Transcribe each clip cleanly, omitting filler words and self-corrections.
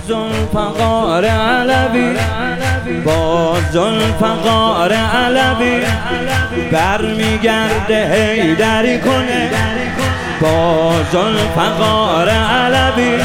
ذوالفقار علوی، با ذوالفقار علوی برمیگرده حیدری کنه، با ذوالفقار علوی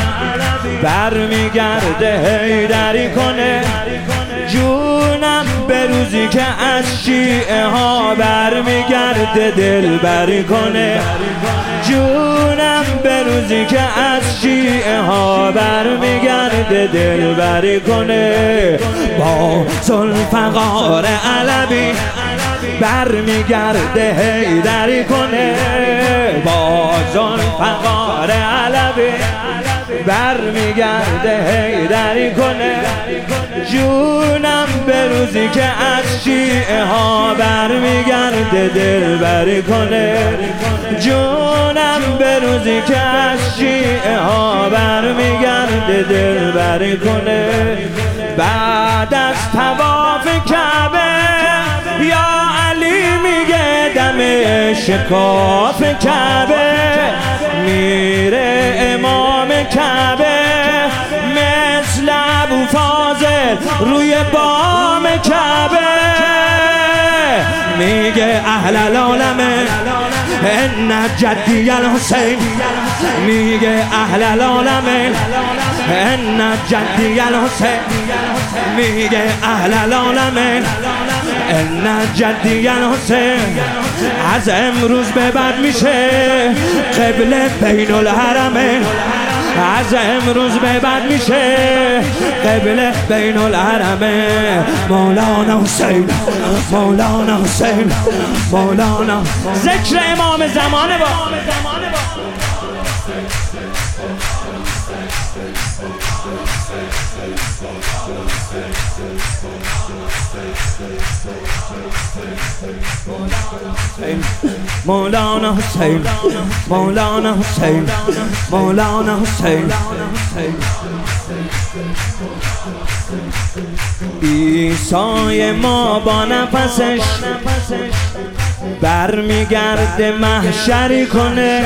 برمیگرده حیدری کنه. جونم به روزی که از شیعه ها برمیگرده دلبری کنه، جونم به روزی که از شیعه ها برمیگرده دلبری کنه. با ذوالفقار علوی برمیگرده حیدری کنه، با ذوالفقار علوی برمیگرده حیدری کنه. جونم به روزی که از شیعه ها برمیگرده دلبری کنه، جونم به روزی که از شیعه ها برمیگرده دلبری کنه. بعد از طواف کعبه یا علی میگه دم شکاف کعبه، میره امام کعبه مثل ابوفاضل روی بام کعبه، میگه اهل العالمه ان جدی الحسین، میگه اهل العالمه ان جدی الحسین، میگه اهل العالمه ان جدی الحسین. از امروز به بعد میشه قبله بین الحرمین، از امروز به بعد میشه قبله بین الحرمین. مولانا حسین، مولانا حسین، مولانا. ذکر امام زمانه با مولانا حسین، مولانا حسین، مولانا حسین. عیسی ما با نفسش برمیگرده محشری کنه،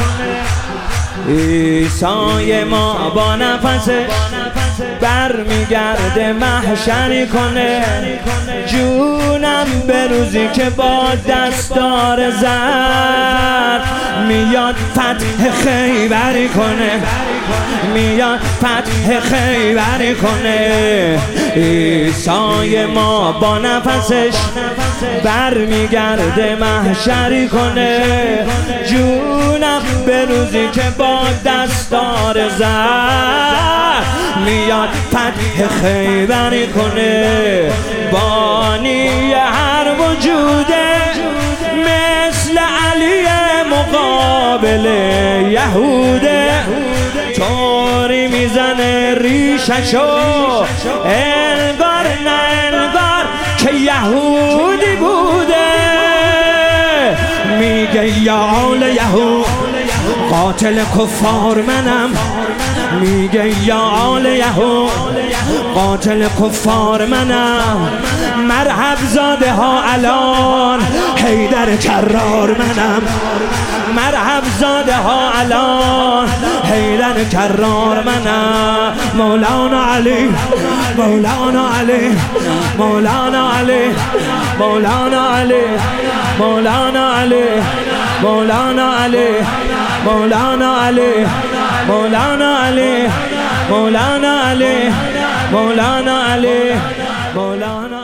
عیسی ما با نفسش برمیگرده محشری کنه. جونم به روزی که با دستار زرد میاد فتح خیبری کنه، میاد فتح خیبری کنه. عیسی ما با نفسش برمیگرده محشری کنه. جونم به روزی که با دستار زرد میاد فتح خیبری کنه. بانی هر وجوده مثل علی مقابل یهوده، طوری میزنه ریششو انگار نه انگار که یهودی بوده. میگه یا آل یهود قاتل کفار منم، میگه یا آل یهود قاتل کفار منم. مرحب زاده ها الان حیدر کرار منم، مرحب زاده ها الان حیدر کرار منم. مولانا علی، مولانا علی، مولانا علی، مولانا علی، مولانا علی، مولانا علی، مولانا علی، مولانا علی، مولانا علی، مولانا علی، مولانا